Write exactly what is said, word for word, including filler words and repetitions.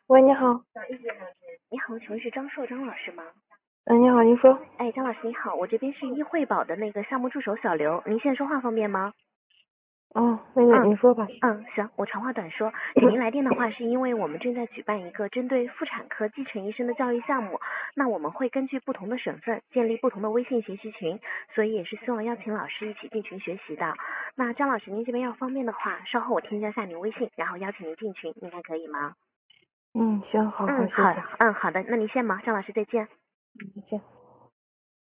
喂，你好。 你好，请问是张硕张老师吗？ 嗯，你好，您说。 哎，张老师你好，我这边是易惠宝的那个项目助手小刘，您现在说话方便吗？ 哦，那个嗯你说吧。 嗯，行，我长话短说，请您来电的话是因为我们正在举办一个针对妇产科基层医生的教育项目，那我们会根据不同的省份建立不同的微信学习群，所以也是希望邀请老师一起进群学习的。那张老师您这边要方便的话，稍后我添加下您微信，然后邀请您进群，应该可以吗？ 嗯，行，好好， 嗯，好， 谢谢。 嗯好的，那您先忙，张老师再见。 再见。